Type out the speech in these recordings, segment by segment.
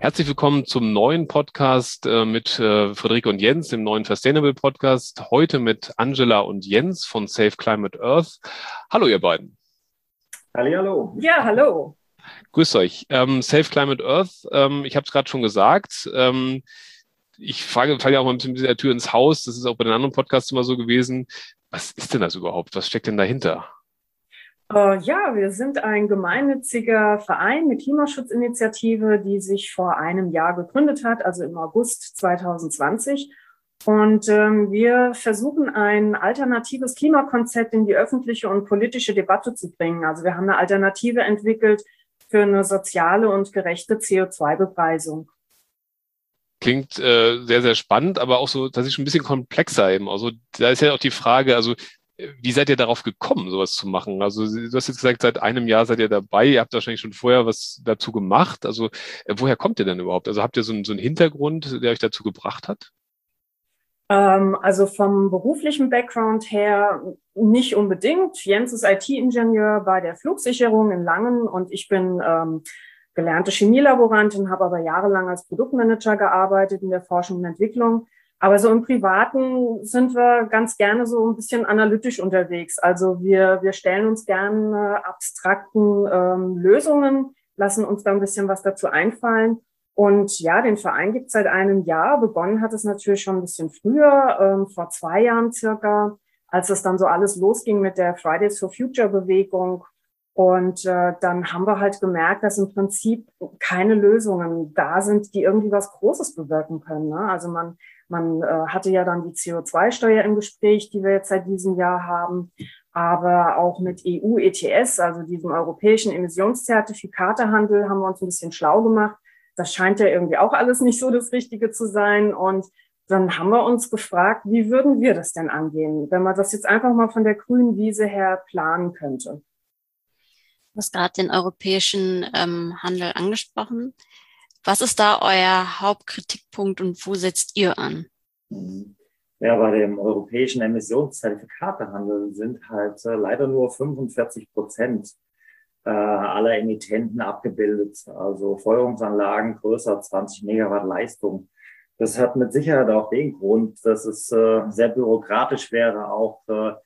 Herzlich willkommen zum neuen Podcast mit Friederike und Jens, dem neuen Sustainable Podcast. Heute mit Angela und Jens von Safe Climate Earth. Hallo, ihr beiden. Hallo. Ja, hallo. Grüßt euch. Safe Climate Earth, ich habe es gerade schon gesagt. Ich falle ja auch mal ein bisschen mit der Tür ins Haus. Das ist auch bei den anderen Podcasts immer so gewesen. Was ist denn das überhaupt? Was steckt denn dahinter? Ja, wir sind ein gemeinnütziger Verein, eine Klimaschutzinitiative, die sich vor einem Jahr gegründet hat, also im August 2020. Und wir versuchen, ein alternatives Klimakonzept in die öffentliche und politische Debatte zu bringen. Also wir haben eine Alternative entwickelt für eine soziale und gerechte CO2-Bepreisung. Klingt sehr, sehr spannend, aber auch so tatsächlich ein bisschen komplexer eben. Also da ist ja auch die Frage, also wie seid ihr darauf gekommen, sowas zu machen? Also du hast jetzt gesagt, seit einem Jahr seid ihr dabei. Ihr habt wahrscheinlich schon vorher was dazu gemacht. Also woher kommt ihr denn überhaupt? Also habt ihr so einen Hintergrund, der euch dazu gebracht hat? Also vom beruflichen Background her nicht unbedingt. Jens ist IT-Ingenieur bei der Flugsicherung in Langen und ich bin gelernte Chemielaborantin, habe aber jahrelang als Produktmanager gearbeitet in der Forschung und Entwicklung. Aber so im Privaten sind wir ganz gerne so ein bisschen analytisch unterwegs. Also wir stellen uns gerne abstrakten Lösungen, lassen uns da ein bisschen was dazu einfallen. Und ja, den Verein gibt es seit einem Jahr. Begonnen hat es natürlich schon ein bisschen früher, vor 2 Jahren circa, als es dann so alles losging mit der Fridays for Future Bewegung. Und dann haben wir halt gemerkt, dass im Prinzip keine Lösungen da sind, die irgendwie was Großes bewirken können. Ne? Also man hatte ja dann die CO2-Steuer im Gespräch, die wir jetzt seit diesem Jahr haben, aber auch mit EU-ETS, also diesem europäischen Emissionszertifikatehandel, haben wir uns ein bisschen schlau gemacht. Das scheint ja irgendwie auch alles nicht so das Richtige zu sein. Und dann haben wir uns gefragt, wie würden wir das denn angehen, wenn man das jetzt einfach mal von der grünen Wiese her planen könnte? Du hast gerade den europäischen Handel angesprochen. Was ist da euer Hauptkritikpunkt und wo setzt ihr an? Ja, bei dem europäischen Emissionszertifikatehandel sind halt leider nur 45% aller Emittenten abgebildet, also Feuerungsanlagen größer 20 Megawatt Leistung. Das hat mit Sicherheit auch den Grund, dass es sehr bürokratisch wäre, auch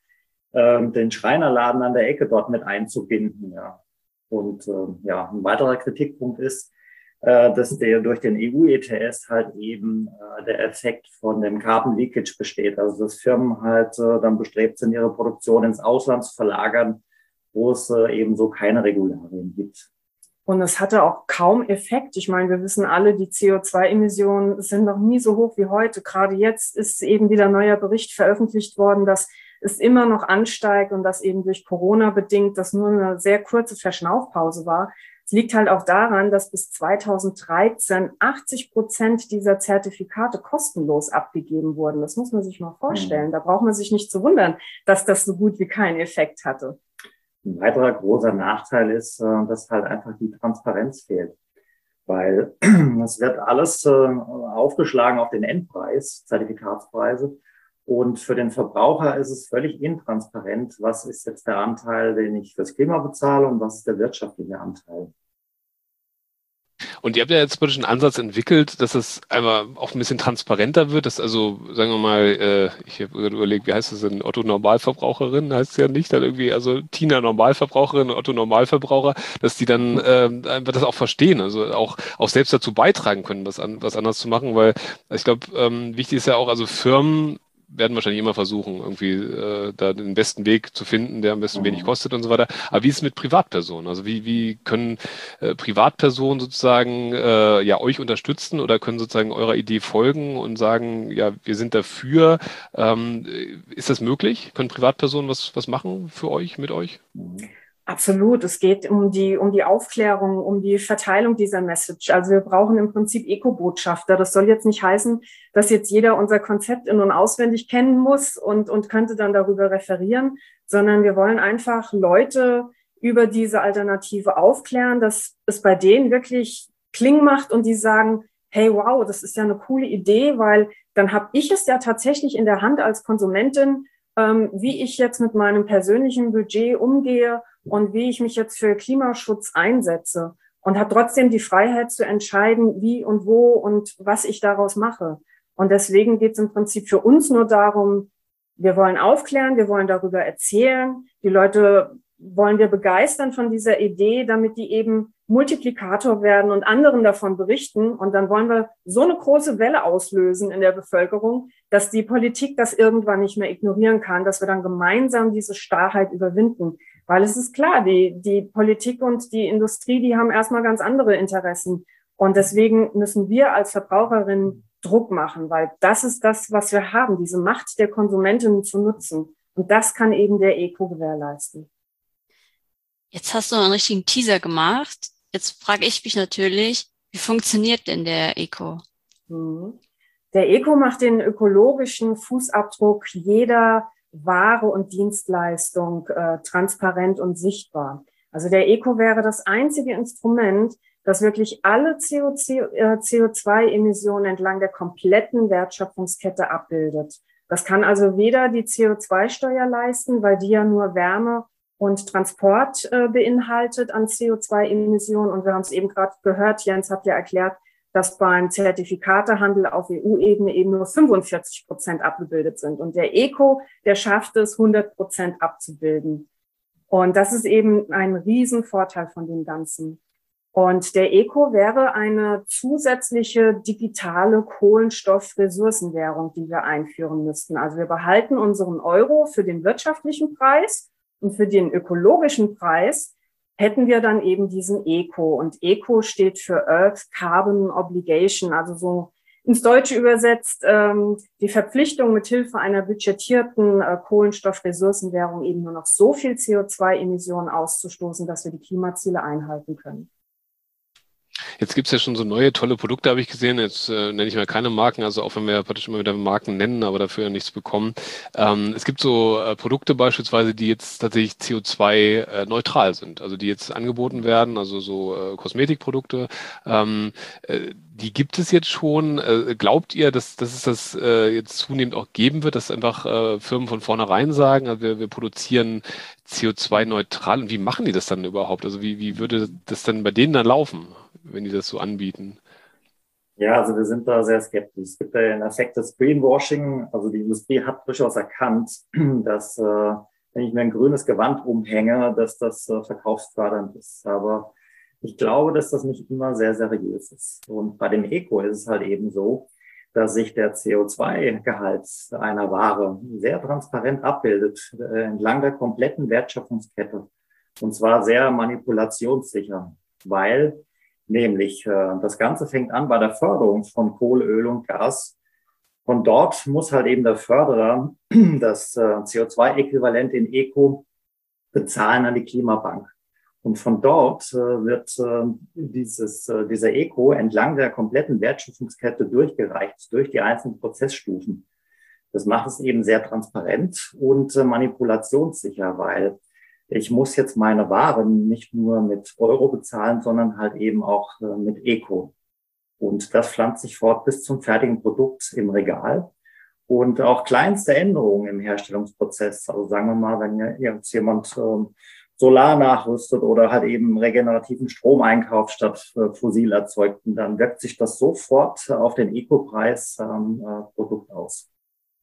den Schreinerladen an der Ecke dort mit einzubinden. Ja. Und ja, ein weiterer Kritikpunkt ist, dass durch den EU-ETS halt eben der Effekt von dem Carbon Leakage besteht. Also dass Firmen halt dann bestrebt sind, ihre Produktion ins Ausland zu verlagern, wo es eben so keine Regularien gibt. Und es hatte auch kaum Effekt. Ich meine, wir wissen alle, die CO2-Emissionen sind noch nie so hoch wie heute. Gerade jetzt ist eben wieder ein neuer Bericht veröffentlicht worden, dass es immer noch ansteigt und dass eben durch Corona bedingt, dass nur eine sehr kurze Verschnaufpause war. Es liegt halt auch daran, dass bis 2013 80% dieser Zertifikate kostenlos abgegeben wurden. Das muss man sich mal vorstellen. Da braucht man sich nicht zu wundern, dass das so gut wie keinen Effekt hatte. Ein weiterer großer Nachteil ist, dass halt einfach die Transparenz fehlt, weil es wird alles aufgeschlagen auf den Endpreis, Zertifikatspreise. Und für den Verbraucher ist es völlig intransparent, was ist jetzt der Anteil, den ich fürs Klima bezahle und was ist der wirtschaftliche Anteil. Und ihr habt ja jetzt praktisch einen Ansatz entwickelt, dass es einmal auch ein bisschen transparenter wird, dass also, sagen wir mal, ich habe gerade überlegt, wie heißt das denn, Otto Normalverbraucherin heißt es ja nicht, dann irgendwie, also Tina Normalverbraucherin, Otto Normalverbraucher, dass die dann einfach das auch verstehen, also auch selbst dazu beitragen können, was anderes zu machen, weil ich glaube, wichtig ist ja auch, also Firmen werden wahrscheinlich immer versuchen, irgendwie da den besten Weg zu finden, der am besten wenig kostet und so weiter. Aber wie ist es mit Privatpersonen? Also wie können Privatpersonen sozusagen ja euch unterstützen oder können sozusagen eurer Idee folgen und sagen, ja, wir sind dafür. Ist das möglich? Können Privatpersonen was machen für euch, mit euch? Absolut. Es geht um die Aufklärung, um die Verteilung dieser Message. Also wir brauchen im Prinzip Eco-Botschafter. Das soll jetzt nicht heißen, dass jetzt jeder unser Konzept in- und auswendig kennen muss und könnte dann darüber referieren, sondern wir wollen einfach Leute über diese Alternative aufklären, dass es bei denen wirklich Kling macht und die sagen, hey, wow, das ist ja eine coole Idee, weil dann habe ich es ja tatsächlich in der Hand als Konsumentin, wie ich jetzt mit meinem persönlichen Budget umgehe und wie ich mich jetzt für Klimaschutz einsetze. und habe trotzdem die Freiheit zu entscheiden, wie und wo und was ich daraus mache. Und deswegen geht es im Prinzip für uns nur darum, wir wollen aufklären, wir wollen darüber erzählen, die Leute wollen wir begeistern von dieser Idee, damit die eben Multiplikator werden und anderen davon berichten. Und dann wollen wir so eine große Welle auslösen in der Bevölkerung, dass die Politik das irgendwann nicht mehr ignorieren kann, dass wir dann gemeinsam diese Starrheit überwinden. Weil es ist klar, die Politik und die Industrie, die haben erstmal ganz andere Interessen. Und deswegen müssen wir als Verbraucherinnen Druck machen, weil das ist das, was wir haben, diese Macht der Konsumentinnen zu nutzen. Und das kann eben der ECO gewährleisten. Jetzt hast du einen richtigen Teaser gemacht. Jetzt frage ich mich natürlich, wie funktioniert denn der ECO? Der ECO macht den ökologischen Fußabdruck jeder Ware und Dienstleistung transparent und sichtbar. Also der ECO wäre das einzige Instrument, das wirklich alle CO2-Emissionen entlang der kompletten Wertschöpfungskette abbildet. Das kann also weder die CO2-Steuer leisten, weil die ja nur Wärme und Transport beinhaltet an CO2-Emissionen. Und wir haben es eben gerade gehört, Jens hat ja erklärt, dass beim Zertifikatehandel auf EU-Ebene eben nur 45% abgebildet sind. Und der ECO, der schafft es, 100% abzubilden. Und das ist eben ein Riesenvorteil von dem Ganzen. Und der ECO wäre eine zusätzliche digitale Kohlenstoffressourcenwährung, die wir einführen müssten. Also wir behalten unseren Euro für den wirtschaftlichen Preis und für den ökologischen Preis hätten wir dann eben diesen ECO. Und ECO steht für Earth Carbon Obligation, also so ins Deutsche übersetzt die Verpflichtung, mithilfe einer budgetierten Kohlenstoffressourcenwährung eben nur noch so viel CO2-Emissionen auszustoßen, dass wir die Klimaziele einhalten können. Jetzt gibt's ja schon so neue, tolle Produkte, habe ich gesehen. Jetzt nenne ich mal keine Marken, also auch wenn wir praktisch immer wieder Marken nennen, aber dafür ja nichts bekommen. Es gibt so Produkte beispielsweise, die jetzt tatsächlich CO2-neutral sind, also die jetzt angeboten werden, also so Kosmetikprodukte. Die gibt es jetzt schon. Glaubt ihr, dass es das jetzt zunehmend auch geben wird, dass einfach Firmen von vornherein sagen, also wir produzieren CO2-neutral, und wie machen die das dann überhaupt? Also wie würde das dann bei denen dann laufen, wenn die das so anbieten? Ja, also wir sind da sehr skeptisch. Es gibt ja den Effekt des Greenwashing. Also die Industrie hat durchaus erkannt, dass wenn ich mir ein grünes Gewand umhänge, dass das verkaufsfördernd ist. Aber ich glaube, dass das nicht immer sehr seriös ist. Und bei dem ECO ist es halt eben so, dass sich der CO2-Gehalt einer Ware sehr transparent abbildet, entlang der kompletten Wertschöpfungskette. Und zwar sehr manipulationssicher, weil nämlich das Ganze fängt an bei der Förderung von Kohle, Öl und Gas. Von dort muss halt eben der Förderer das CO2-Äquivalent in ECO bezahlen an die Klimabank. Und von dort wird dieser ECO entlang der kompletten Wertschöpfungskette durchgereicht, durch die einzelnen Prozessstufen. Das macht es eben sehr transparent und manipulationssicher, weil ich muss jetzt meine Waren nicht nur mit Euro bezahlen, sondern halt eben auch mit ECO. Und das pflanzt sich fort bis zum fertigen Produkt im Regal. Und auch kleinste Änderungen im Herstellungsprozess, also sagen wir mal, wenn jetzt jemand Solar nachrüstet oder halt eben regenerativen Strom einkauft statt fossil erzeugten, dann wirkt sich das sofort auf den Eco-Preis Produkt aus.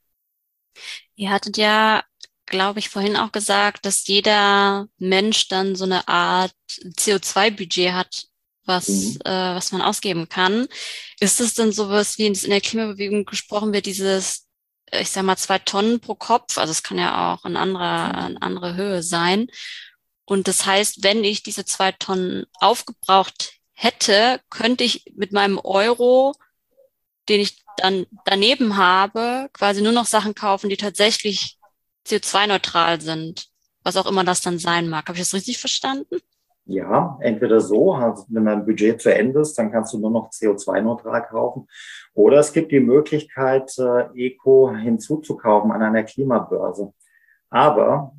Ihr hattet ja, glaube ich, vorhin auch gesagt, dass jeder Mensch dann so eine Art CO2-Budget hat, was man ausgeben kann. Ist es denn sowas, wie in der Klimabewegung gesprochen wird, dieses, ich sag mal, 2 Tonnen pro Kopf? Also es kann ja auch eine andere Höhe sein. Und das heißt, wenn ich diese 2 Tonnen aufgebraucht hätte, könnte ich mit meinem Euro, den ich dann daneben habe, quasi nur noch Sachen kaufen, die tatsächlich CO2-neutral sind, was auch immer das dann sein mag. Habe ich das richtig verstanden? Ja, entweder so, also wenn dein Budget zu Ende ist, dann kannst du nur noch CO2-neutral kaufen. Oder es gibt die Möglichkeit, Eco hinzuzukaufen an einer Klimabörse. Aber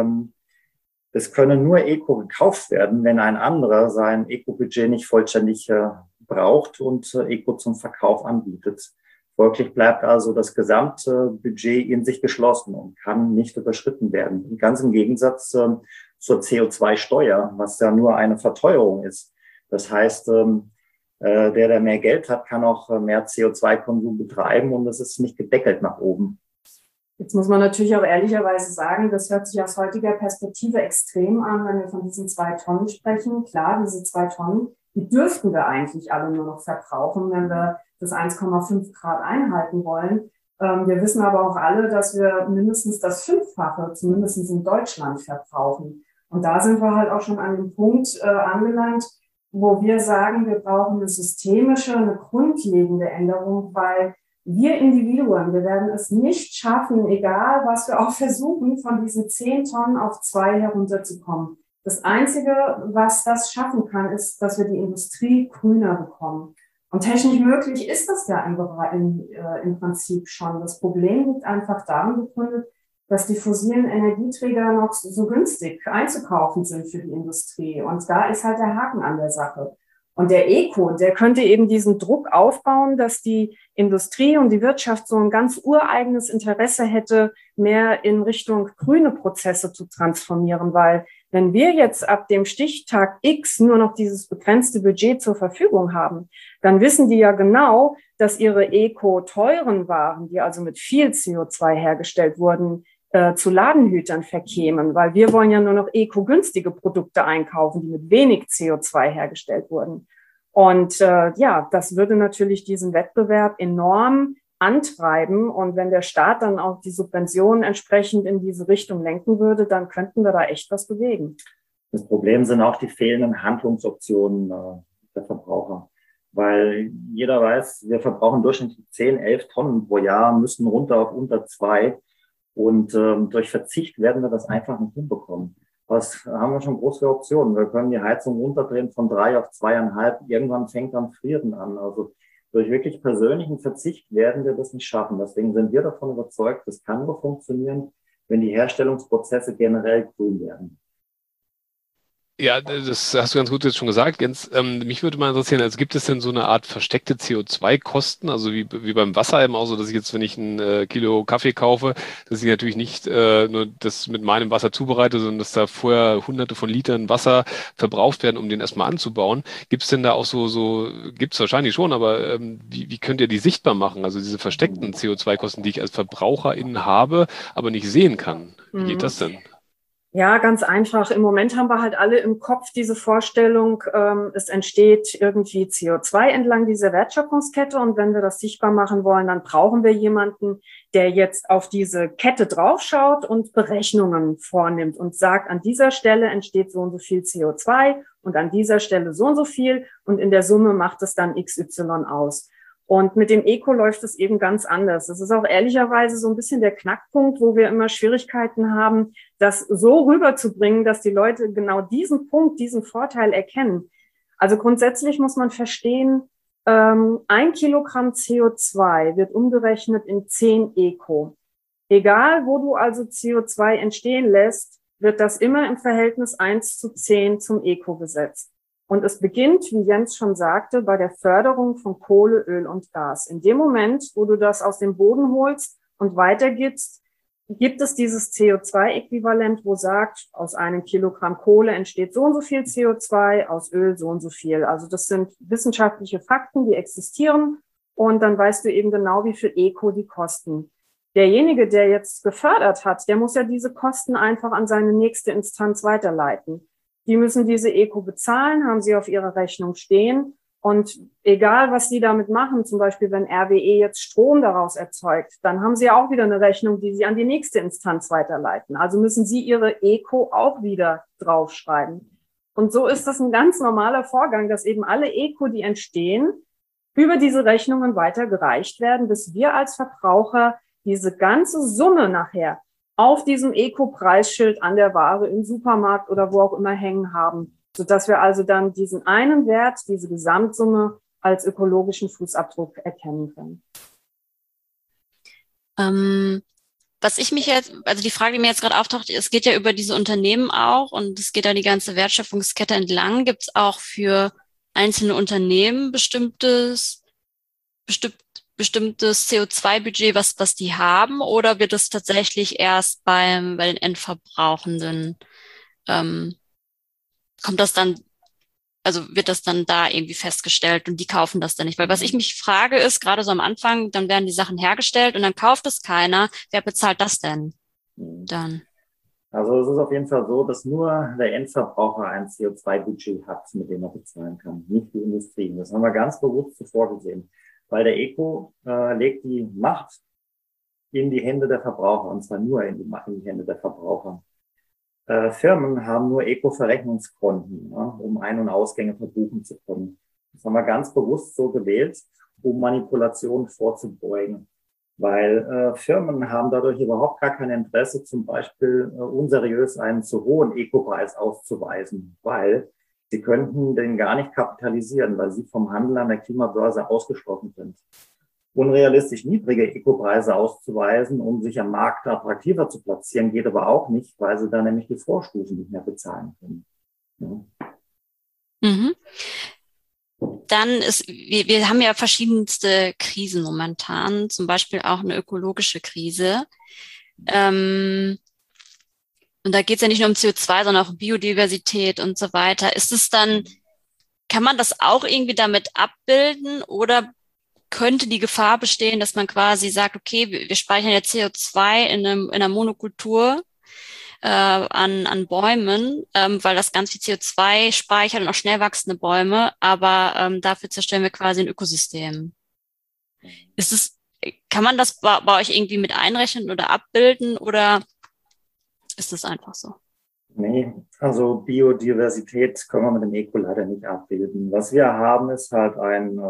es können nur Eco gekauft werden, wenn ein anderer sein Eco-Budget nicht vollständig braucht und Eco zum Verkauf anbietet. Folglich bleibt also das gesamte Budget in sich geschlossen und kann nicht überschritten werden. Ganz im Gegensatz zur CO2-Steuer, was ja nur eine Verteuerung ist. Das heißt, der mehr Geld hat, kann auch mehr CO2-Konsum betreiben und das ist nicht gedeckelt nach oben. Jetzt muss man natürlich auch ehrlicherweise sagen, das hört sich aus heutiger Perspektive extrem an, wenn wir von diesen 2 Tonnen sprechen. Klar, diese 2 Tonnen, die dürften wir eigentlich alle nur noch verbrauchen, wenn wir das 1,5 Grad einhalten wollen. Wir wissen aber auch alle, dass wir mindestens das 5-fache, zumindest in Deutschland, verbrauchen. Und da sind wir halt auch schon an dem Punkt angelangt, wo wir sagen, wir brauchen eine systemische, eine grundlegende Änderung, weil wir Individuen, wir werden es nicht schaffen, egal was wir auch versuchen, von diesen 10 Tonnen auf 2 herunterzukommen. Das Einzige, was das schaffen kann, ist, dass wir die Industrie grüner bekommen. Und technisch möglich ist das ja im Prinzip schon. Das Problem liegt einfach darin begründet, dass die fossilen Energieträger noch so günstig einzukaufen sind für die Industrie. Und da ist halt der Haken an der Sache. Und der Eco, der könnte eben diesen Druck aufbauen, dass die Industrie und die Wirtschaft so ein ganz ureigenes Interesse hätte, mehr in Richtung grüne Prozesse zu transformieren. Weil wenn wir jetzt ab dem Stichtag X nur noch dieses begrenzte Budget zur Verfügung haben, dann wissen die ja genau, dass ihre eco-teuren Waren, die also mit viel CO2 hergestellt wurden, zu Ladenhütern verkämen, weil wir wollen ja nur noch eco-günstige Produkte einkaufen, die mit wenig CO2 hergestellt wurden. Und das würde natürlich diesen Wettbewerb enorm antreiben. Und wenn der Staat dann auch die Subventionen entsprechend in diese Richtung lenken würde, dann könnten wir da echt was bewegen. Das Problem sind auch die fehlenden Handlungsoptionen der Verbraucher. Weil jeder weiß, wir verbrauchen durchschnittlich 10, 11 Tonnen pro Jahr, müssen runter auf unter 2. Und durch Verzicht werden wir das einfach nicht hinbekommen. Was haben wir schon große Optionen? Wir können die Heizung runterdrehen von 3 auf 2,5. Irgendwann fängt dann Frieren an. Also durch wirklich persönlichen Verzicht werden wir das nicht schaffen. Deswegen sind wir davon überzeugt, das kann nur funktionieren, wenn die Herstellungsprozesse generell grün werden. Ja, das hast du ganz gut jetzt schon gesagt, Jens. Mich würde mal interessieren, also gibt es denn so eine Art versteckte CO2-Kosten, also wie beim Wasser eben auch so, dass ich jetzt, wenn ich ein Kilo Kaffee kaufe, dass ich natürlich nicht nur das mit meinem Wasser zubereite, sondern dass da vorher Hunderte von Litern Wasser verbraucht werden, um den erstmal anzubauen. Gibt es denn da auch gibt es wahrscheinlich schon, aber wie könnt ihr die sichtbar machen? Also diese versteckten CO2-Kosten, die ich als VerbraucherInnen habe, aber nicht sehen kann. Wie geht das denn? Ja, ganz einfach. Im Moment haben wir halt alle im Kopf diese Vorstellung, es entsteht irgendwie CO2 entlang dieser Wertschöpfungskette. Und wenn wir das sichtbar machen wollen, dann brauchen wir jemanden, der jetzt auf diese Kette draufschaut und Berechnungen vornimmt und sagt, an dieser Stelle entsteht so und so viel CO2 und an dieser Stelle so und so viel. Und in der Summe macht es dann XY aus. Und mit dem Eco läuft es eben ganz anders. Das ist auch ehrlicherweise so ein bisschen der Knackpunkt, wo wir immer Schwierigkeiten haben, das so rüberzubringen, dass die Leute genau diesen Punkt, diesen Vorteil erkennen. Also grundsätzlich muss man verstehen, 1 Kilogramm CO2 wird umgerechnet in 10 Eco. Egal, wo du also CO2 entstehen lässt, wird das immer im Verhältnis 1:10 zum Eco gesetzt. Und es beginnt, wie Jens schon sagte, bei der Förderung von Kohle, Öl und Gas. In dem Moment, wo du das aus dem Boden holst und weitergibst, gibt es dieses CO2-Äquivalent, wo sagt, aus 1 Kilogramm Kohle entsteht so und so viel CO2, aus Öl so und so viel. Also das sind wissenschaftliche Fakten, die existieren. Und dann weißt du eben genau, wie viel Eco die kosten. Derjenige, der jetzt gefördert hat, der muss ja diese Kosten einfach an seine nächste Instanz weiterleiten. Die müssen diese Eco bezahlen, haben sie auf ihrer Rechnung stehen. Und egal, was sie damit machen, zum Beispiel wenn RWE jetzt Strom daraus erzeugt, dann haben sie auch wieder eine Rechnung, die sie an die nächste Instanz weiterleiten. Also müssen sie ihre Eco auch wieder draufschreiben. Und so ist das ein ganz normaler Vorgang, dass eben alle Eco, die entstehen, über diese Rechnungen weitergereicht werden, bis wir als Verbraucher diese ganze Summe nachher auf diesem Eco-Preisschild an der Ware im Supermarkt oder wo auch immer hängen haben, sodass wir also dann diesen einen Wert, diese Gesamtsumme als ökologischen Fußabdruck erkennen können. Was ich mich jetzt, also die Frage, die mir jetzt gerade auftaucht, es geht ja über diese Unternehmen auch und es geht ja die ganze Wertschöpfungskette entlang. Gibt es auch für einzelne Unternehmen bestimmtes CO2-Budget, was die haben, oder wird es tatsächlich erst bei den Endverbrauchenden, kommt das dann also wird das dann da irgendwie festgestellt und die kaufen das dann nicht? Weil was ich mich frage ist, gerade so am Anfang, dann werden die Sachen hergestellt und dann kauft es keiner. Wer bezahlt das denn dann? Also es ist auf jeden Fall so, dass nur der Endverbraucher ein CO2-Budget hat, mit dem er bezahlen kann, nicht die Industrie. Das haben wir ganz bewusst so vorgesehen, weil der Eco legt die Macht in die Hände der Verbraucher, und zwar nur in die Hände der Verbraucher. Firmen haben nur Eco-Verrechnungskonten, ja, um Ein- und Ausgänge verbuchen zu können. Das haben wir ganz bewusst so gewählt, um Manipulationen vorzubeugen. Weil Firmen haben dadurch überhaupt gar kein Interesse, zum Beispiel unseriös einen zu hohen Eco-Preis auszuweisen, weil sie könnten den gar nicht kapitalisieren, weil sie vom Handel an der Klimabörse ausgeschlossen sind. Unrealistisch niedrige Eco-Preise auszuweisen, um sich am Markt attraktiver zu platzieren, geht aber auch nicht, weil sie dann nämlich die Vorstufen nicht mehr bezahlen können. Ja. Mhm. Dann wir haben ja verschiedenste Krisen momentan, zum Beispiel auch eine ökologische Krise. Und da geht es ja nicht nur um CO2, sondern auch um Biodiversität und so weiter. Kann man das auch irgendwie damit abbilden oder könnte die Gefahr bestehen, dass man quasi sagt, okay, wir speichern jetzt CO2 in einer Monokultur an Bäumen, weil das ganz viel CO2 speichert und auch schnell wachsende Bäume, aber dafür zerstören wir quasi ein Ökosystem. Kann man das bei euch irgendwie mit einrechnen oder abbilden oder ist das einfach so? Nee, also Biodiversität können wir mit dem Eco leider nicht abbilden. Was wir haben, ist halt ein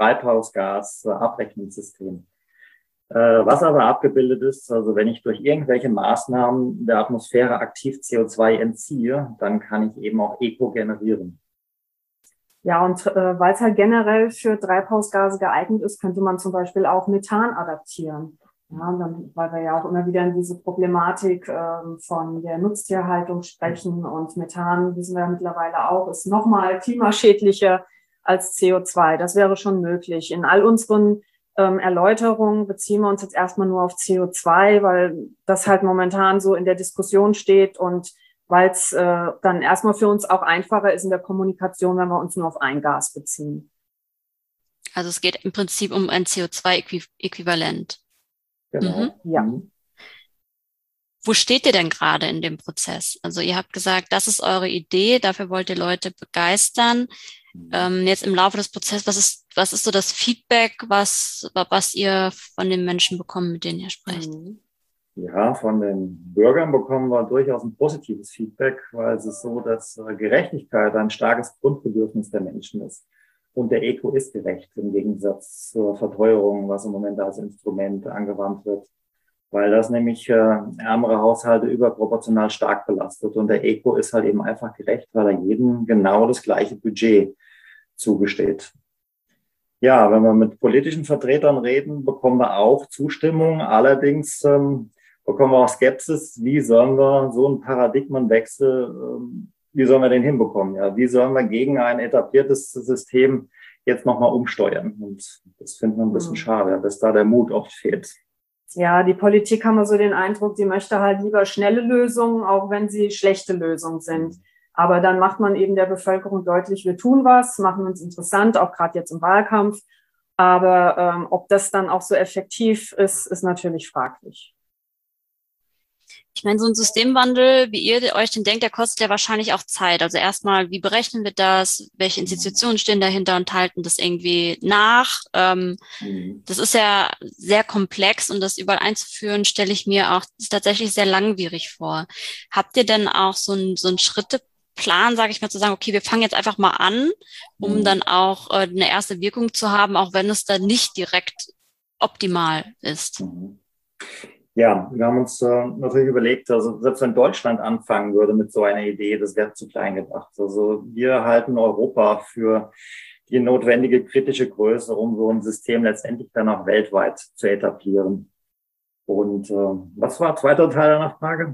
Treibhausgas-Abrechnungssystem. Was aber abgebildet ist, also wenn ich durch irgendwelche Maßnahmen der Atmosphäre aktiv CO2 entziehe, dann kann ich eben auch Eco generieren. Ja, und weil es halt generell für Treibhausgase geeignet ist, könnte man zum Beispiel auch Methan adaptieren. Ja, dann, weil wir ja auch immer wieder in diese Problematik von der Nutztierhaltung sprechen. Und Methan, wissen wir ja mittlerweile auch, ist nochmal klimaschädlicher als CO2. Das wäre schon möglich. In all unseren Erläuterungen beziehen wir uns jetzt erstmal nur auf CO2, weil das halt momentan so in der Diskussion steht und weil es dann erstmal für uns auch einfacher ist in der Kommunikation, wenn wir uns nur auf ein Gas beziehen. Also es geht im Prinzip um ein CO2-Äquivalent. Genau. Mhm. Ja. Wo steht ihr denn gerade in dem Prozess? Also ihr habt gesagt, das ist eure Idee, dafür wollt ihr Leute begeistern. Jetzt im Laufe des Prozesses, was ist so das Feedback, was ihr von den Menschen bekommt, mit denen ihr sprecht? Ja, von den Bürgern bekommen wir durchaus ein positives Feedback, weil es ist so, dass Gerechtigkeit ein starkes Grundbedürfnis der Menschen ist. Und der Eco ist gerecht im Gegensatz zur Verteuerung, was im Moment als Instrument angewandt wird, weil das nämlich ärmere Haushalte überproportional stark belastet. Und der Eco ist halt eben einfach gerecht, weil er jedem genau das gleiche Budget zugesteht. Ja, wenn wir mit politischen Vertretern reden, bekommen wir auch Zustimmung. Allerdings bekommen wir auch Skepsis. Wie sollen wir so einen Paradigmenwechsel, wie sollen wir den hinbekommen? Ja, wie sollen wir gegen ein etabliertes System jetzt nochmal umsteuern? Und das finden wir ein bisschen schade, dass da der Mut oft fehlt. Ja, die Politik haben wir so den Eindruck, die möchte halt lieber schnelle Lösungen, auch wenn sie schlechte Lösungen sind. Aber dann macht man eben der Bevölkerung deutlich, wir tun was, machen uns interessant, auch gerade jetzt im Wahlkampf. Aber ob das dann auch so effektiv ist, ist natürlich fraglich. Ich meine, so ein Systemwandel, wie ihr euch den denkt, der kostet ja wahrscheinlich auch Zeit. Also erstmal, wie berechnen wir das? Welche Institutionen stehen dahinter und halten das irgendwie nach? Das ist ja sehr komplex und das überall einzuführen, stelle ich mir auch tatsächlich sehr langwierig vor. Habt ihr denn auch so einen Schritteplan, sage ich mal, zu sagen, okay, wir fangen jetzt einfach mal an, um dann auch eine erste Wirkung zu haben, auch wenn es dann nicht direkt optimal ist? Ja, wir haben uns natürlich überlegt, also selbst wenn Deutschland anfangen würde mit so einer Idee, das wäre zu klein gedacht. Also wir halten Europa für die notwendige kritische Größe, um so ein System letztendlich dann auch weltweit zu etablieren. Und was war der zweite Teil der Nachfrage?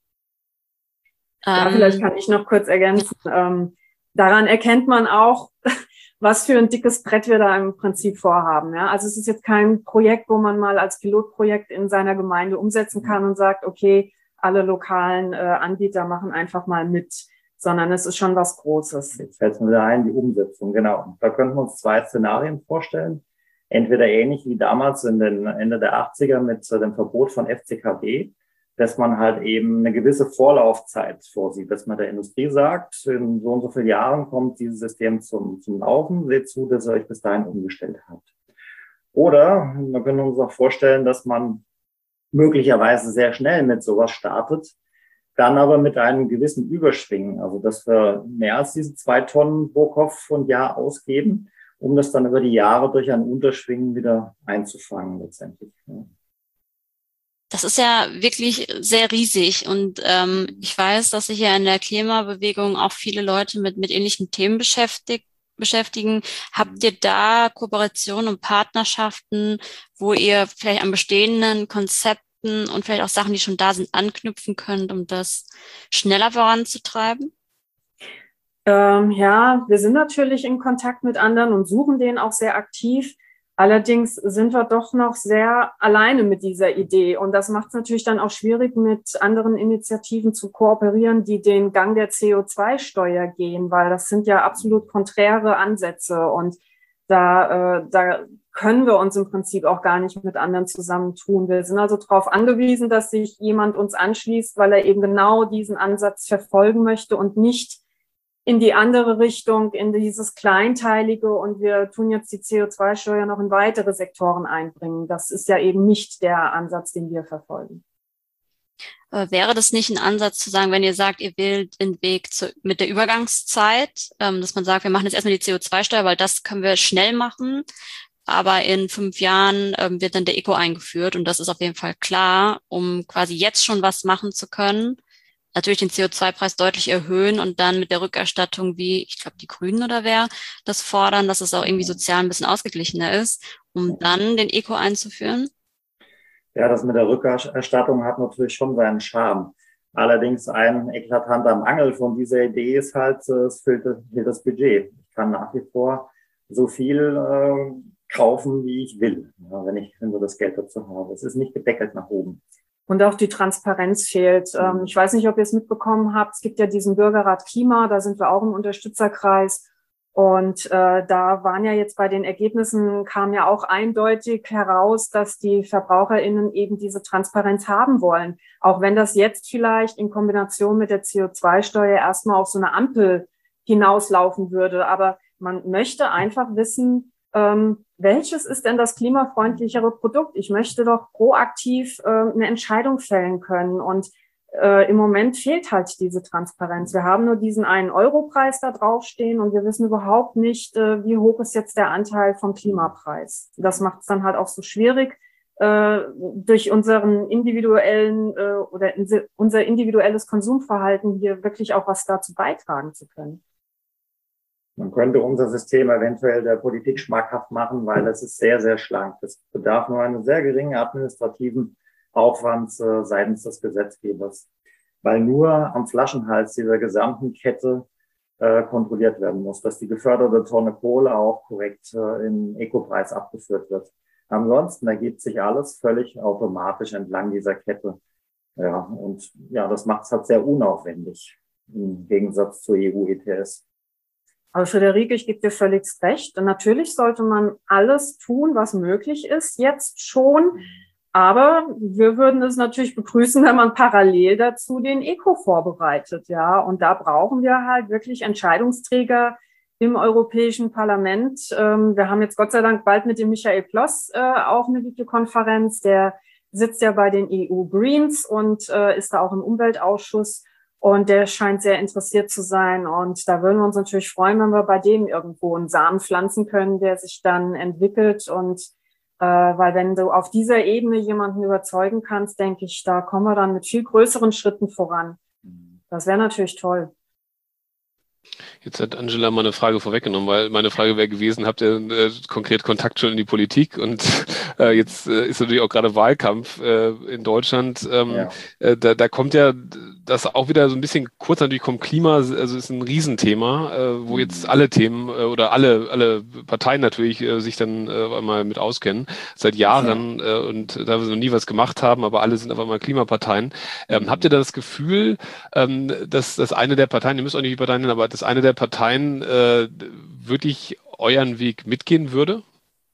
Ja, vielleicht kann ich noch kurz ergänzen. Daran erkennt man auch, was für ein dickes Brett wir da im Prinzip vorhaben. Ja? Also es ist jetzt kein Projekt, wo man mal als Pilotprojekt in seiner Gemeinde umsetzen kann und sagt, okay, alle lokalen Anbieter machen einfach mal mit, sondern es ist schon was Großes. Jetzt fällt es mir wieder ein, die Umsetzung, genau. Und da könnten wir uns zwei Szenarien vorstellen. Entweder ähnlich wie damals in den Ende der 80er mit dem Verbot von FCKW, dass man halt eben eine gewisse Vorlaufzeit vorsieht, dass man der Industrie sagt, in so und so vielen Jahren kommt dieses System zum Laufen, seht zu, dass ihr euch bis dahin umgestellt habt. Oder man könnte uns auch vorstellen, dass man möglicherweise sehr schnell mit sowas startet, dann aber mit einem gewissen Überschwingen, also dass wir mehr als diese 2 Tonnen pro Kopf und Jahr ausgeben, um das dann über die Jahre durch ein Unterschwingen wieder einzufangen letztendlich. Das ist ja wirklich sehr riesig und ich weiß, dass sich ja in der Klimabewegung auch viele Leute mit ähnlichen Themen beschäftigen. Habt ihr da Kooperationen und Partnerschaften, wo ihr vielleicht an bestehenden Konzepten und vielleicht auch Sachen, die schon da sind, anknüpfen könnt, um das schneller voranzutreiben? Ja, wir sind natürlich in Kontakt mit anderen und suchen den auch sehr aktiv. Allerdings sind wir doch noch sehr alleine mit dieser Idee. Und das macht es natürlich dann auch schwierig, mit anderen Initiativen zu kooperieren, die den Gang der CO2-Steuer gehen, weil das sind ja absolut konträre Ansätze. Und da können wir uns im Prinzip auch gar nicht mit anderen zusammentun. Wir sind also darauf angewiesen, dass sich jemand uns anschließt, weil er eben genau diesen Ansatz verfolgen möchte und nicht in die andere Richtung, in dieses Kleinteilige, und wir tun jetzt die CO2-Steuer noch in weitere Sektoren einbringen. Das ist ja eben nicht der Ansatz, den wir verfolgen. Wäre das nicht ein Ansatz zu sagen, wenn ihr sagt, ihr wählt den Weg mit der Übergangszeit, dass man sagt, wir machen jetzt erstmal die CO2-Steuer, weil das können wir schnell machen, aber in 5 Jahren wird dann der Eco eingeführt und das ist auf jeden Fall klar, um quasi jetzt schon was machen zu können. Natürlich den CO2-Preis deutlich erhöhen und dann mit der Rückerstattung, wie, ich glaube, die Grünen oder wer, das fordern, dass es auch irgendwie sozial ein bisschen ausgeglichener ist, um dann den Eco einzuführen? Ja, das mit der Rückerstattung hat natürlich schon seinen Charme. Allerdings ein eklatanter Mangel von dieser Idee ist halt, es fehlt das Budget. Ich kann nach wie vor so viel kaufen, wie ich will, ja, wenn ich das Geld dazu habe. Es ist nicht gedeckelt nach oben. Und auch die Transparenz fehlt. Ich weiß nicht, ob ihr es mitbekommen habt. Es gibt ja diesen Bürgerrat Klima, da sind wir auch im Unterstützerkreis. Und da waren ja jetzt bei den Ergebnissen, kam ja auch eindeutig heraus, dass die VerbraucherInnen eben diese Transparenz haben wollen. Auch wenn das jetzt vielleicht in Kombination mit der CO2-Steuer erstmal auf so eine Ampel hinauslaufen würde. Aber man möchte einfach wissen, welches ist denn das klimafreundlichere Produkt? Ich möchte doch proaktiv eine Entscheidung fällen können. Und im Moment fehlt halt diese Transparenz. Wir haben nur diesen 1-Euro-Preis da draufstehen und wir wissen überhaupt nicht, wie hoch ist jetzt der Anteil vom Klimapreis. Das macht es dann halt auch so schwierig, durch unseren individuellen oder unser individuelles Konsumverhalten hier wirklich auch was dazu beitragen zu können. Man könnte unser System eventuell der Politik schmackhaft machen, weil es ist sehr, sehr schlank. Es bedarf nur einen sehr geringen administrativen Aufwand seitens des Gesetzgebers, weil nur am Flaschenhals dieser gesamten Kette kontrolliert werden muss, dass die geförderte Tonne Kohle auch korrekt im Ecopreis abgeführt wird. Ansonsten ergibt sich alles völlig automatisch entlang dieser Kette. Ja, und ja, das macht es halt sehr unaufwendig im Gegensatz zur EU-ETS. Aber Friederike, ich gebe dir völlig recht. Und natürlich sollte man alles tun, was möglich ist, jetzt schon. Aber wir würden es natürlich begrüßen, wenn man parallel dazu den Eco vorbereitet, ja. Und da brauchen wir halt wirklich Entscheidungsträger im Europäischen Parlament. Wir haben jetzt Gott sei Dank bald mit dem Michael Ploss auch eine Videokonferenz. Der sitzt ja bei den EU Greens und ist da auch im Umweltausschuss. Und der scheint sehr interessiert zu sein. Und da würden wir uns natürlich freuen, wenn wir bei dem irgendwo einen Samen pflanzen können, der sich dann entwickelt. Und weil wenn du auf dieser Ebene jemanden überzeugen kannst, denke ich, da kommen wir dann mit viel größeren Schritten voran. Das wäre natürlich toll. Jetzt hat Angela mal eine Frage vorweggenommen, weil meine Frage wäre gewesen, habt ihr konkret Kontakt schon in die Politik? Und jetzt ist natürlich auch gerade Wahlkampf in Deutschland. Da kommt ja das auch wieder so ein bisschen kurz, natürlich kommt Klima, also ist ein Riesenthema, wo jetzt alle Themen oder alle Parteien natürlich sich dann auf einmal mit auskennen, seit Jahren und da wir noch nie was gemacht haben, aber alle sind auf einmal Klimaparteien. Habt ihr da das Gefühl, dass eine der Parteien, ihr müsst auch nicht die Parteien nennen, aber dass eine der Parteien wirklich euren Weg mitgehen würde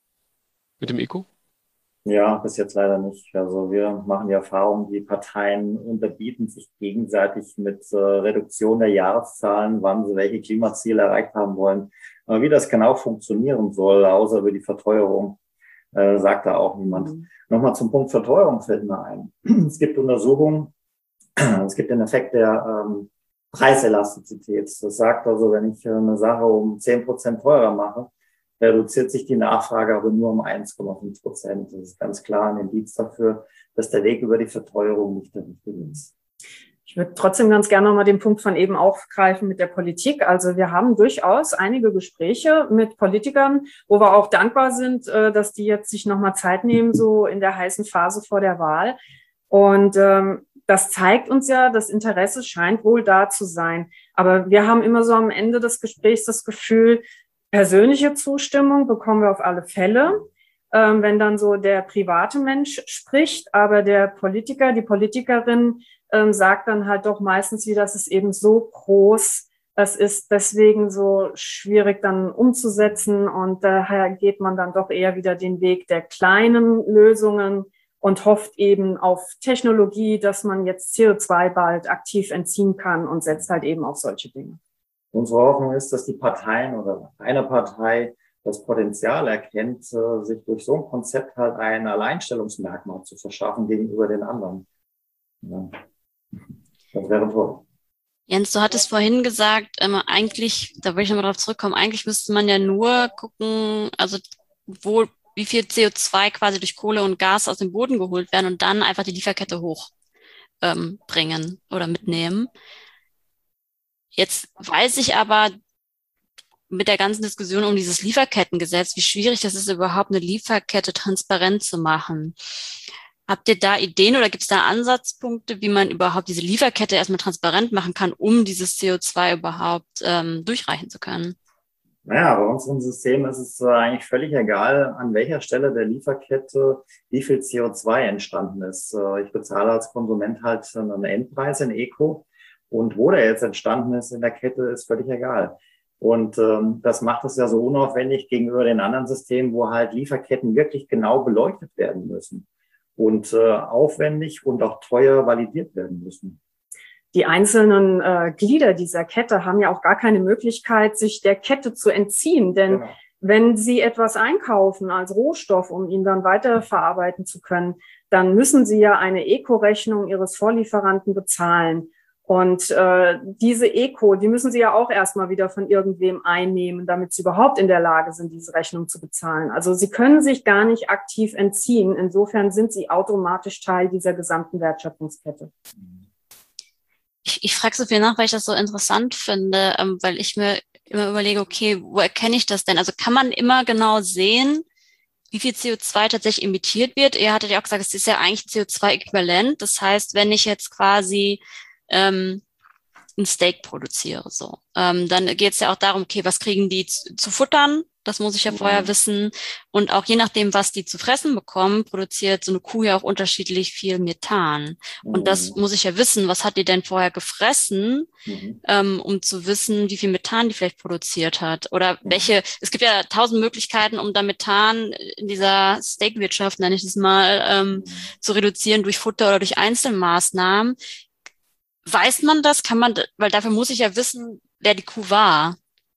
mit dem Eco? Ja, bis jetzt leider nicht. Also wir machen die Erfahrung, die Parteien unterbieten sich gegenseitig mit Reduktion der Jahreszahlen, wann sie welche Klimaziele erreicht haben wollen. Aber wie das genau funktionieren soll, außer über die Verteuerung, sagt da auch niemand. Nochmal zum Punkt Verteuerung fällt mir ein. Es gibt Untersuchungen, es gibt den Effekt der Preiselastizität. Das sagt also, wenn ich eine Sache um 10% teurer mache, reduziert sich die Nachfrage aber nur um 1,5%. Das ist ganz klar ein Indiz dafür, dass der Weg über die Verteuerung nicht der richtige ist. Ich würde trotzdem ganz gerne nochmal den Punkt von eben aufgreifen mit der Politik. Also wir haben durchaus einige Gespräche mit Politikern, wo wir auch dankbar sind, dass die jetzt sich nochmal Zeit nehmen, so in der heißen Phase vor der Wahl. Und das zeigt uns ja, das Interesse scheint wohl da zu sein. Aber wir haben immer so am Ende des Gesprächs das Gefühl, persönliche Zustimmung bekommen wir auf alle Fälle, wenn dann so der private Mensch spricht, aber der Politiker, die Politikerin sagt dann halt doch meistens wieder, das ist eben so groß, es ist deswegen so schwierig dann umzusetzen und daher geht man dann doch eher wieder den Weg der kleinen Lösungen und hofft eben auf Technologie, dass man jetzt CO2 bald aktiv entziehen kann und setzt halt eben auf solche Dinge. Unsere Hoffnung ist, dass die Parteien oder eine Partei das Potenzial erkennt, sich durch so ein Konzept halt ein Alleinstellungsmerkmal zu verschaffen gegenüber den anderen. Ja. Das wäre toll. Jens, du hattest vorhin gesagt, eigentlich, da will ich nochmal drauf zurückkommen, eigentlich müsste man ja nur gucken, also wie viel CO2 quasi durch Kohle und Gas aus dem Boden geholt werden und dann einfach die Lieferkette hochbringen oder mitnehmen. Jetzt weiß ich aber mit der ganzen Diskussion um dieses Lieferkettengesetz, wie schwierig das ist, überhaupt eine Lieferkette transparent zu machen. Habt ihr da Ideen oder gibt es da Ansatzpunkte, wie man überhaupt diese Lieferkette erstmal transparent machen kann, um dieses CO2 überhaupt durchreichen zu können? Naja, bei unserem System ist es eigentlich völlig egal, an welcher Stelle der Lieferkette wie viel CO2 entstanden ist. Ich bezahle als Konsument halt einen Endpreis in Eco. Und wo der jetzt entstanden ist in der Kette, ist völlig egal. Und das macht es ja so unaufwendig gegenüber den anderen Systemen, wo halt Lieferketten wirklich genau beleuchtet werden müssen und aufwendig und auch teuer validiert werden müssen. Die einzelnen Glieder dieser Kette haben ja auch gar keine Möglichkeit, sich der Kette zu entziehen. Denn wenn sie etwas einkaufen als Rohstoff, um ihn dann weiterverarbeiten zu können, dann müssen sie ja eine Eco-Rechnung ihres Vorlieferanten bezahlen. Und diese Eco, die müssen sie ja auch erstmal wieder von irgendwem einnehmen, damit sie überhaupt in der Lage sind, diese Rechnung zu bezahlen. Also sie können sich gar nicht aktiv entziehen. Insofern sind sie automatisch Teil dieser gesamten Wertschöpfungskette. Ich frage so viel nach, weil ich das so interessant finde, weil ich mir immer überlege, okay, wo erkenne ich das denn? Also kann man immer genau sehen, wie viel CO2 tatsächlich emittiert wird? Ihr hattet ja auch gesagt, es ist ja eigentlich CO2-äquivalent. Das heißt, wenn ich jetzt quasi ein Steak produziere, so. Dann geht es ja auch darum, okay, was kriegen die zu futtern? Das muss ich ja vorher wissen. Und auch je nachdem, was die zu fressen bekommen, produziert so eine Kuh ja auch unterschiedlich viel Methan. Und das muss ich ja wissen, was hat die denn vorher gefressen, um zu wissen, wie viel Methan die vielleicht produziert hat. Oder es gibt ja 1000 Möglichkeiten, um da Methan in dieser Steakwirtschaft, nenne ich das mal, zu reduzieren durch Futter oder durch Einzelmaßnahmen. Weiß man das? Weil dafür muss ich ja wissen, wer die Kuh war.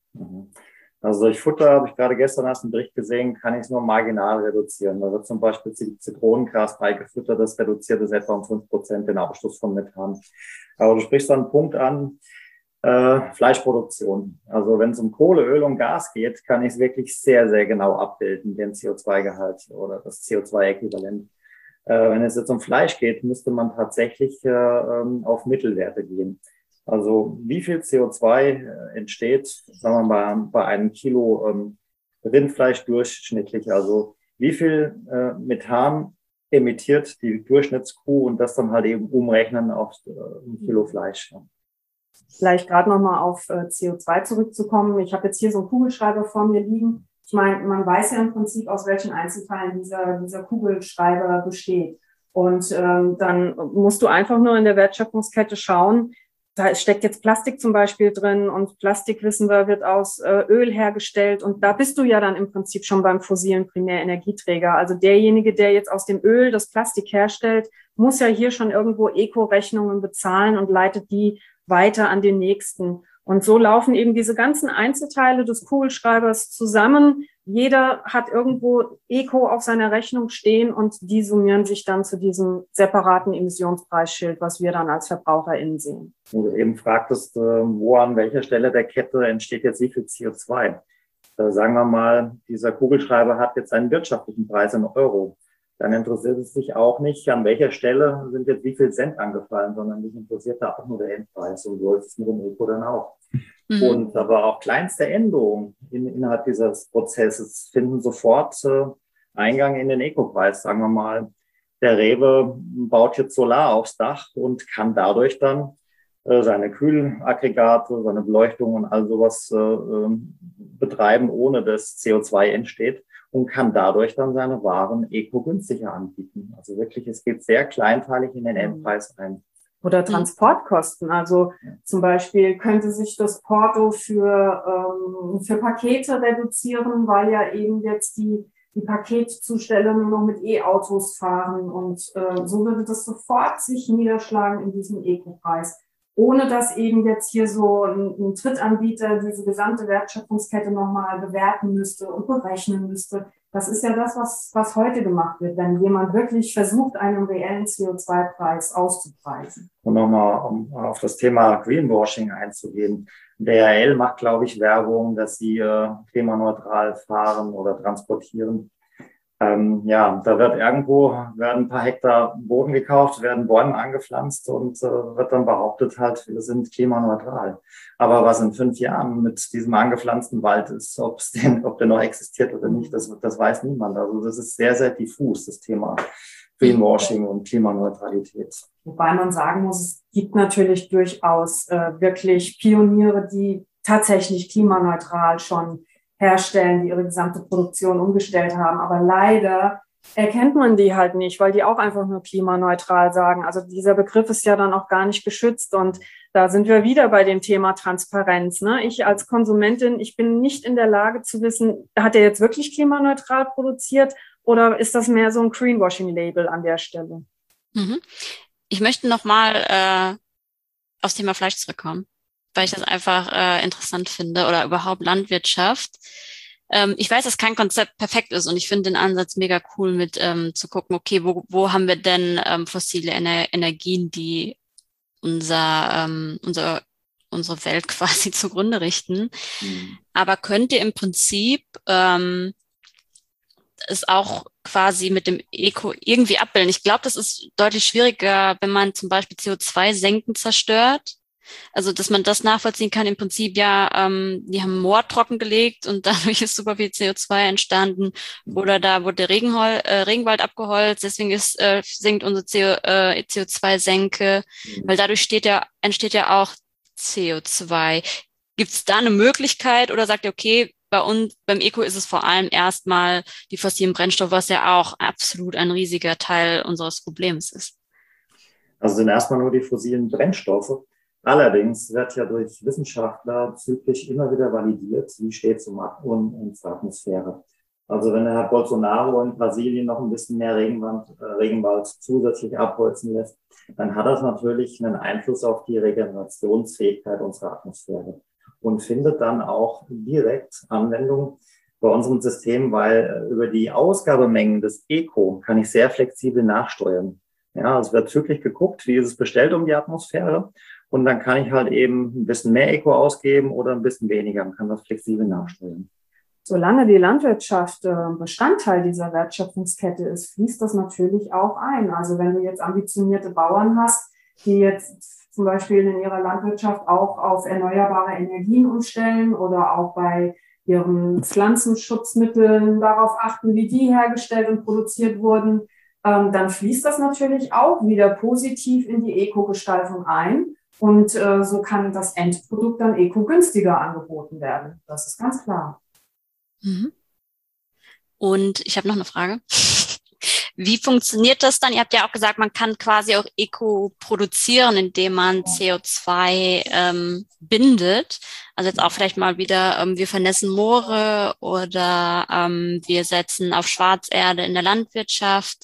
Also durch Futter, habe ich gerade gestern erst einen Bericht gesehen, kann ich es nur marginal reduzieren. Da wird zum Beispiel Zitronengras beigefüttert, das reduziert es etwa um 5% den Ausstoß von Methan. Aber du sprichst dann einen Punkt an, Fleischproduktion. Also wenn es um Kohle, Öl und Gas geht, kann ich es wirklich sehr, sehr genau abbilden, den CO2-Gehalt oder das CO2-Äquivalent. Wenn es jetzt um Fleisch geht, müsste man tatsächlich auf Mittelwerte gehen. Also wie viel CO2 entsteht, sagen wir mal, bei einem Kilo Rindfleisch durchschnittlich? Also wie viel Methan emittiert die Durchschnittskuh und das dann halt eben umrechnen auf ein Kilo Fleisch? Vielleicht gerade nochmal auf CO2 zurückzukommen. Ich habe jetzt hier so einen Kugelschreiber vor mir liegen. Ich meine, man weiß ja im Prinzip, aus welchen Einzelteilen dieser Kugelschreiber besteht. Und dann musst du einfach nur in der Wertschöpfungskette schauen, da steckt jetzt Plastik zum Beispiel drin und Plastik, wissen wir, wird aus Öl hergestellt. Und da bist du ja dann im Prinzip schon beim fossilen Primärenergieträger. Also derjenige, der jetzt aus dem Öl das Plastik herstellt, muss ja hier schon irgendwo Eco-Rechnungen bezahlen und leitet die weiter an den nächsten. Und so laufen eben diese ganzen Einzelteile des Kugelschreibers zusammen. Jeder hat irgendwo Eco auf seiner Rechnung stehen und die summieren sich dann zu diesem separaten Emissionspreisschild, was wir dann als VerbraucherInnen sehen. Wo du eben fragtest, wo an welcher Stelle der Kette entsteht jetzt wie viel CO2? Sagen wir mal, dieser Kugelschreiber hat jetzt einen wirtschaftlichen Preis in Euro. Dann interessiert es sich auch nicht, an welcher Stelle sind jetzt wie viel Cent angefallen, sondern mich interessiert da auch nur der Endpreis. Und so ist es mit dem Eco dann auch. Und aber auch kleinste Änderungen innerhalb dieses Prozesses finden sofort Eingang in den Eco-Preis. Sagen wir mal, der Rewe baut jetzt Solar aufs Dach und kann dadurch dann seine Kühlaggregate, seine Beleuchtung und all sowas betreiben, ohne dass CO2 entsteht und kann dadurch dann seine Waren eco-günstiger anbieten. Also wirklich, es geht sehr kleinteilig in den Endpreis rein. Oder Transportkosten. Also zum Beispiel könnte sich das Porto für Pakete reduzieren, weil ja eben jetzt die Paketzusteller nur noch mit E-Autos fahren. Und so würde das sofort sich niederschlagen in diesem Eco-Preis. Ohne dass eben jetzt hier so ein Drittanbieter diese gesamte Wertschöpfungskette nochmal bewerten müsste und berechnen müsste. Das ist ja das, was heute gemacht wird, wenn jemand wirklich versucht, einen reellen CO2-Preis auszupreisen. Und nochmal, um auf das Thema Greenwashing einzugehen. DHL macht, glaube ich, Werbung, dass sie klimaneutral fahren oder transportieren. Da werden ein paar Hektar Boden gekauft, werden Bäume angepflanzt und wird dann behauptet halt, wir sind klimaneutral. Aber was in 5 Jahren mit diesem angepflanzten Wald ist, ob der noch existiert oder nicht, das weiß niemand. Also das ist sehr, sehr diffus, das Thema Greenwashing und Klimaneutralität. Wobei man sagen muss, es gibt natürlich durchaus wirklich Pioniere, die tatsächlich klimaneutral schon herstellen, die ihre gesamte Produktion umgestellt haben. Aber leider erkennt man die halt nicht, weil die auch einfach nur klimaneutral sagen. Also dieser Begriff ist ja dann auch gar nicht geschützt. Und da sind wir wieder bei dem Thema Transparenz. Ne? Ich als Konsumentin, ich bin nicht in der Lage zu wissen, hat er jetzt wirklich klimaneutral produziert oder ist das mehr so ein Greenwashing-Label an der Stelle? Ich möchte nochmal aufs Thema Fleisch zurückkommen, weil ich das einfach interessant finde oder überhaupt Landwirtschaft. Ich weiß, dass kein Konzept perfekt ist und ich finde den Ansatz mega cool mit zu gucken, okay, wo haben wir denn fossile Energien, die unsere Welt quasi zugrunde richten. Aber könnt ihr im Prinzip es auch quasi mit dem Eco irgendwie abbilden? Ich glaube, das ist deutlich schwieriger, wenn man zum Beispiel CO2-Senken zerstört. Also, dass man das nachvollziehen kann, im Prinzip die haben Moor trockengelegt und dadurch ist super viel CO2 entstanden. Oder da wurde der Regenwald abgeholzt, deswegen sinkt unsere CO2-Senke, weil dadurch entsteht ja auch CO2. Gibt es da eine Möglichkeit oder sagt ihr, okay, bei uns, beim Eco ist es vor allem erstmal die fossilen Brennstoffe, was ja auch absolut ein riesiger Teil unseres Problems ist? Also sind erstmal nur die fossilen Brennstoffe. Allerdings wird ja durch Wissenschaftler zyklisch immer wieder validiert, wie steht es um unsere Atmosphäre. Also wenn der Herr Bolsonaro in Brasilien noch ein bisschen mehr Regenwald zusätzlich abholzen lässt, dann hat das natürlich einen Einfluss auf die Regenerationsfähigkeit unserer Atmosphäre und findet dann auch direkt Anwendung bei unserem System, weil über die Ausgabemengen des Eco kann ich sehr flexibel nachsteuern. Ja, es wird zyklisch geguckt, wie ist es bestellt um die Atmosphäre. Und dann kann ich halt eben ein bisschen mehr Eco ausgeben oder ein bisschen weniger und kann das flexibel nachsteuern. Solange die Landwirtschaft Bestandteil dieser Wertschöpfungskette ist, fließt das natürlich auch ein. Also wenn du jetzt ambitionierte Bauern hast, die jetzt zum Beispiel in ihrer Landwirtschaft auch auf erneuerbare Energien umstellen oder auch bei ihren Pflanzenschutzmitteln darauf achten, wie die hergestellt und produziert wurden, dann fließt das natürlich auch wieder positiv in die Ökogestaltung ein. Und so kann das Endprodukt dann ökogünstiger angeboten werden. Das ist ganz klar. Mhm. Und ich habe noch eine Frage. Wie funktioniert das dann? Ihr habt ja auch gesagt, man kann quasi auch Eco produzieren, indem man CO2 bindet. Also jetzt auch vielleicht mal wieder, wir vernässen Moore oder wir setzen auf Schwarzerde in der Landwirtschaft.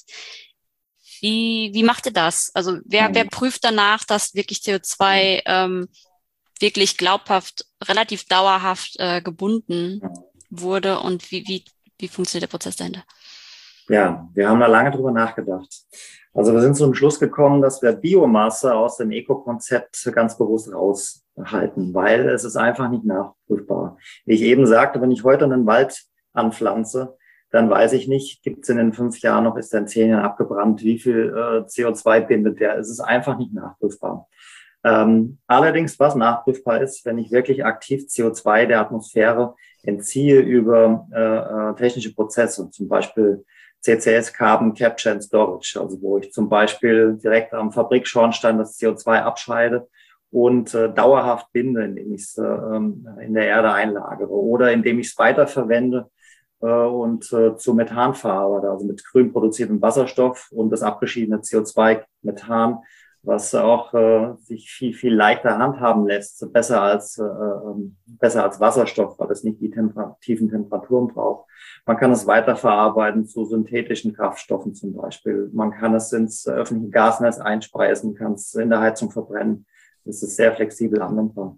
Wie macht ihr das? Also wer prüft danach, dass wirklich CO2 wirklich glaubhaft, relativ dauerhaft gebunden wurde und wie funktioniert der Prozess dahinter? Ja, wir haben da lange drüber nachgedacht. Also wir sind zum Schluss gekommen, dass wir Biomasse aus dem Eco-Konzept ganz bewusst raushalten, weil es ist einfach nicht nachprüfbar. Wie ich eben sagte, wenn ich heute einen Wald anpflanze, dann weiß ich nicht, gibt es in den 5 Jahren noch, ist er in 10 Jahren abgebrannt, wie viel CO2 bindet der. Es ist einfach nicht nachprüfbar. Allerdings, was nachprüfbar ist, wenn ich wirklich aktiv CO2 der Atmosphäre entziehe über technische Prozesse, zum Beispiel CCS, Carbon Capture and Storage, also wo ich zum Beispiel direkt am Fabrikschornstein das CO2 abscheide und dauerhaft binde, indem ich es in der Erde einlagere oder indem ich es weiterverwende und zu Methan verarbeite, also mit grün produziertem Wasserstoff und das abgeschiedene CO2 Methan, was auch sich viel leichter handhaben lässt, besser als Wasserstoff, weil es nicht die tiefen Temperaturen braucht. Man kann es weiterverarbeiten zu synthetischen Kraftstoffen zum Beispiel. Man kann es ins öffentliche Gasnetz einspeisen, kann es in der Heizung verbrennen. Das ist sehr flexibel anwendbar.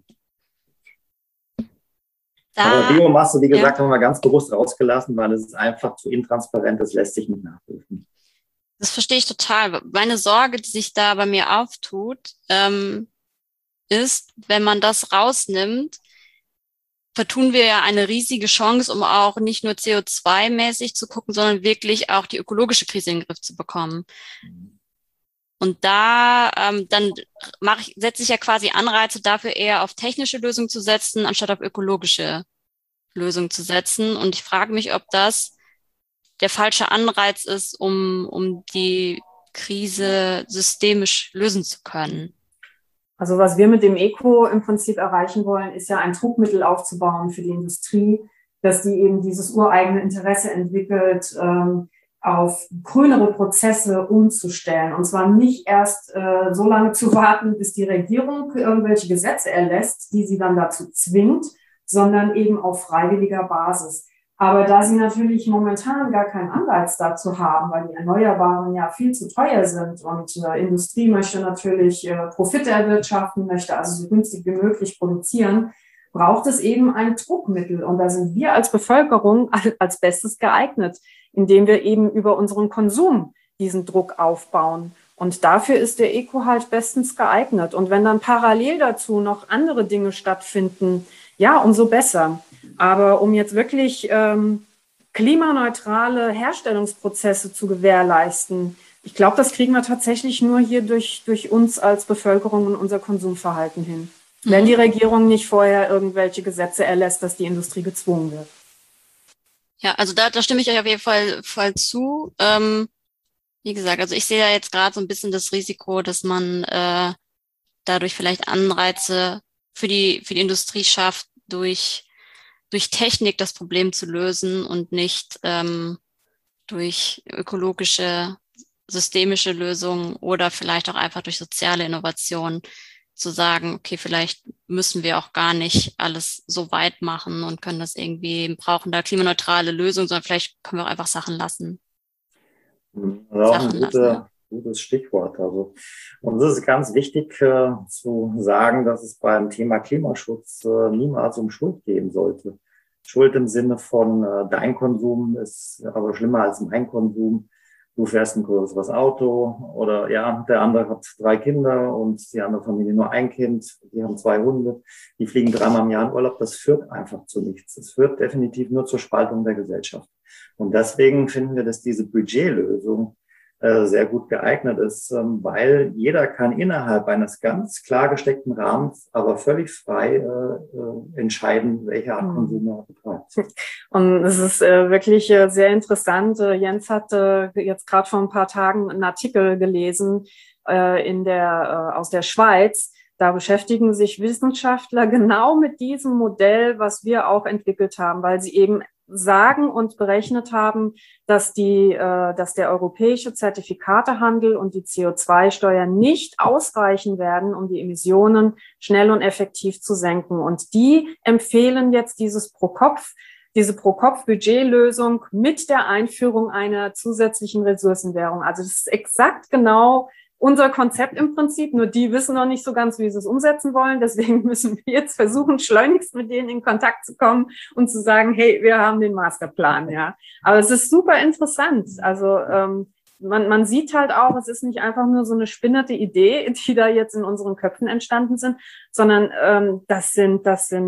Aber Biomasse, wie gesagt, haben wir ganz bewusst rausgelassen, weil es ist einfach zu intransparent, das lässt sich nicht nachprüfen. Das verstehe ich total. Meine Sorge, die sich da bei mir auftut, ist, wenn man das rausnimmt, vertun wir ja eine riesige Chance, um auch nicht nur CO2-mäßig zu gucken, sondern wirklich auch die ökologische Krise in den Griff zu bekommen. Und da dann setze ich ja quasi Anreize dafür, eher auf technische Lösungen zu setzen, anstatt auf ökologische Lösungen zu setzen. Und ich frage mich, ob das der falsche Anreiz ist, um die Krise systemisch lösen zu können. Also was wir mit dem Eco im Prinzip erreichen wollen, ist ja ein Druckmittel aufzubauen für die Industrie, dass die eben dieses ureigene Interesse entwickelt, auf grünere Prozesse umzustellen. Und zwar nicht erst so lange zu warten, bis die Regierung irgendwelche Gesetze erlässt, die sie dann dazu zwingt, sondern eben auf freiwilliger Basis. Aber da sie natürlich momentan gar keinen Anreiz dazu haben, weil die Erneuerbaren ja viel zu teuer sind und Industrie möchte natürlich Profite erwirtschaften, möchte also so günstig wie möglich produzieren, braucht es eben ein Druckmittel. Und da sind wir als Bevölkerung als Bestes geeignet, indem wir eben über unseren Konsum diesen Druck aufbauen. Und dafür ist der Eco halt bestens geeignet. Und wenn dann parallel dazu noch andere Dinge stattfinden, ja, umso besser. Aber um jetzt wirklich klimaneutrale Herstellungsprozesse zu gewährleisten, ich glaube, das kriegen wir tatsächlich nur hier durch uns als Bevölkerung und unser Konsumverhalten hin. Wenn die Regierung nicht vorher irgendwelche Gesetze erlässt, dass die Industrie gezwungen wird. Ja, also da stimme ich euch auf jeden Fall zu. Wie gesagt, also ich sehe da jetzt gerade so ein bisschen das Risiko, dass man dadurch vielleicht Anreize für die Industrie schafft, durch Technik das Problem zu lösen und nicht durch ökologische, systemische Lösungen oder vielleicht auch einfach durch soziale Innovation zu sagen, okay, vielleicht müssen wir auch gar nicht alles so weit machen und können das irgendwie, brauchen da klimaneutrale Lösungen, sondern vielleicht können wir auch einfach Sachen lassen. Das ist auch ein gutes Stichwort. Also, und es ist ganz wichtig zu sagen, dass es beim Thema Klimaschutz niemals um Schuld gehen sollte. Schuld im Sinne von dein Konsum ist aber schlimmer als mein Konsum. Du fährst ein größeres Auto oder ja, der andere hat 3 Kinder und die andere Familie nur ein Kind. Die haben 2 Hunde. Die fliegen 3-mal im Jahr in Urlaub. Das führt einfach zu nichts. Es führt definitiv nur zur Spaltung der Gesellschaft. Und deswegen finden wir, dass diese Budgetlösung sehr gut geeignet ist, weil jeder kann innerhalb eines ganz klar gesteckten Rahmens, aber völlig frei entscheiden, welche Art Konsum er betreibt. Und es ist wirklich sehr interessant. Jens hat jetzt gerade vor ein paar Tagen einen Artikel gelesen aus der Schweiz. Da beschäftigen sich Wissenschaftler genau mit diesem Modell, was wir auch entwickelt haben, weil sie eben sagen und berechnet haben, dass der europäische Zertifikatehandel und die CO2-Steuer nicht ausreichen werden, um die Emissionen schnell und effektiv zu senken. Und die empfehlen jetzt diese Pro-Kopf-Budgetlösung mit der Einführung einer zusätzlichen Ressourcenwährung. Also das ist exakt genau unser Konzept im Prinzip, nur die wissen noch nicht so ganz, wie sie es umsetzen wollen. Deswegen müssen wir jetzt versuchen, schleunigst mit denen in Kontakt zu kommen und zu sagen, hey, wir haben den Masterplan, ja. Aber es ist super interessant. Also man sieht halt auch, es ist nicht einfach nur so eine spinnerte Idee, die da jetzt in unseren Köpfen entstanden sind, sondern das sind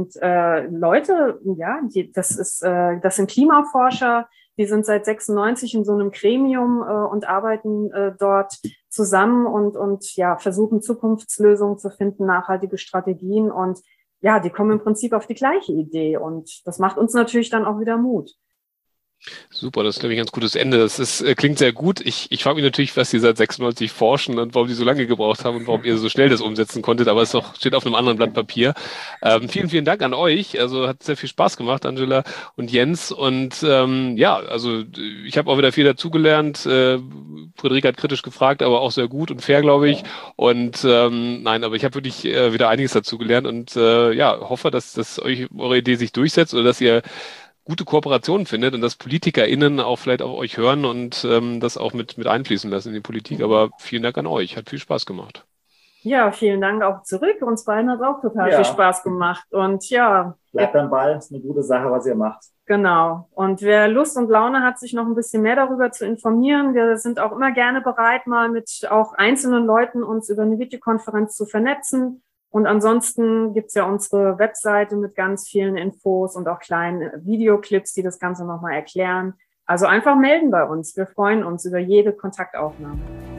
Leute, ja, das sind Klimaforscher, die sind seit 96 in so einem Gremium und arbeiten dort zusammen und ja, versuchen Zukunftslösungen zu finden, nachhaltige Strategien und ja, die kommen im Prinzip auf die gleiche Idee und das macht uns natürlich dann auch wieder Mut. Super, das ist, glaube ich, ein ganz gutes Ende. Klingt sehr gut. Ich frage mich natürlich, was Sie seit 96 forschen und warum die so lange gebraucht haben und warum ihr so schnell das umsetzen konntet, aber steht auf einem anderen Blatt Papier. Vielen, vielen Dank an euch. Also hat sehr viel Spaß gemacht, Angela und Jens. Und ja, also ich habe auch wieder viel dazugelernt. Friederike hat kritisch gefragt, aber auch sehr gut und fair, glaube ich. Und nein, aber ich habe wirklich wieder einiges dazugelernt und ja, hoffe, dass eure Idee sich durchsetzt oder dass ihr gute Kooperationen findet und dass PolitikerInnen auch vielleicht auf euch hören und das auch mit einfließen lassen in die Politik. Aber vielen Dank an euch. Hat viel Spaß gemacht. Ja, vielen Dank auch zurück. Uns beiden hat auch total viel Spaß gemacht. Und ja. Bleibt am Ball. Ist eine gute Sache, was ihr macht. Genau. Und wer Lust und Laune hat, sich noch ein bisschen mehr darüber zu informieren, wir sind auch immer gerne bereit, mal mit auch einzelnen Leuten uns über eine Videokonferenz zu vernetzen. Und ansonsten gibt's ja unsere Webseite mit ganz vielen Infos und auch kleinen Videoclips, die das Ganze nochmal erklären. Also einfach melden bei uns. Wir freuen uns über jede Kontaktaufnahme.